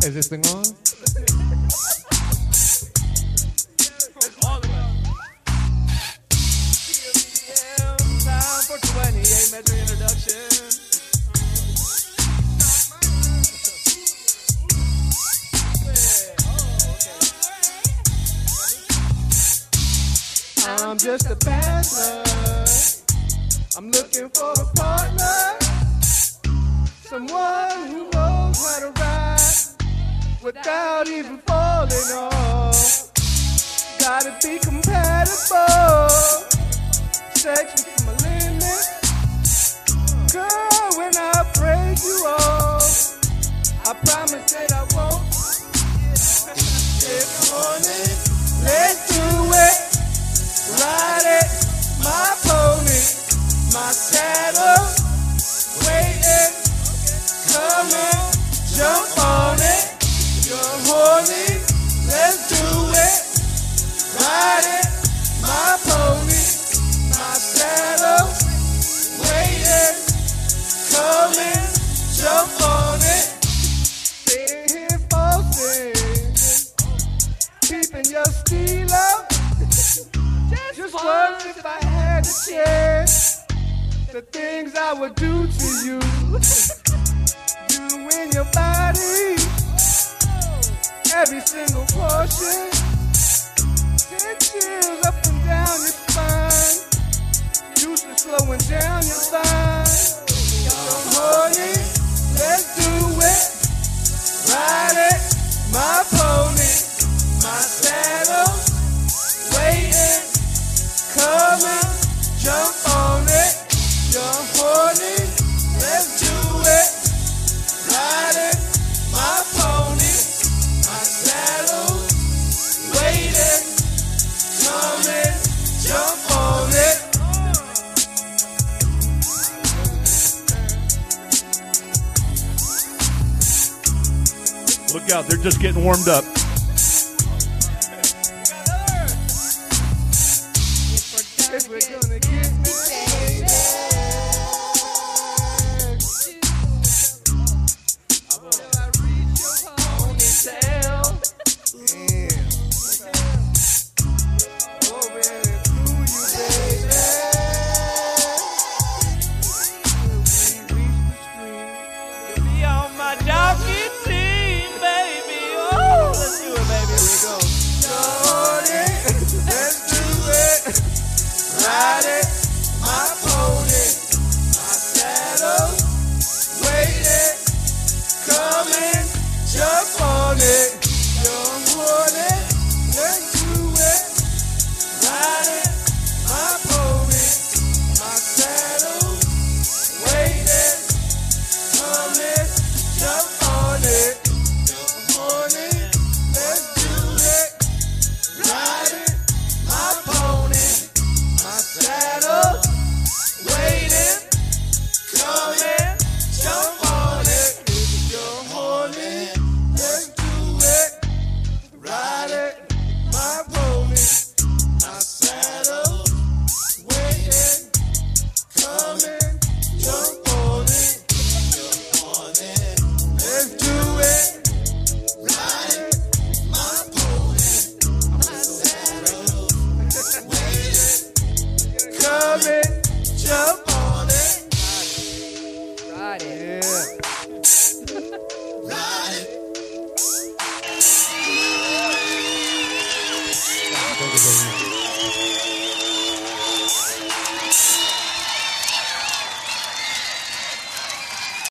Is this thing on? Time for 28 measure introduction. I'm just a bachelor. I'm looking for a partner, someone who knows how to ride without even falling off. Gotta be compatible. Sex me to my limit. Girl, when I break you off, I promise that I won't. This morning, let's do it. Ride it, my pony, my saddle, waiting, coming, jump on it. You're horny, let's do it. Ride it, my pony, my saddle, waiting, coming, jump on it. Sitting here forcing, peeping your steel up. Just wonder if I had the chance, the things I would do to you. You and your body, every single portion. 10 chills up and down your spine. Juice is flowing down your spine. You're horny, let's do it. Ride it, my pony, my saddle, waiting. Coming, jump on it. You're horny, let's do it. Ride it, my pony, my saddle, waiting. Coming, jump on it. Look out, they're just getting warmed up.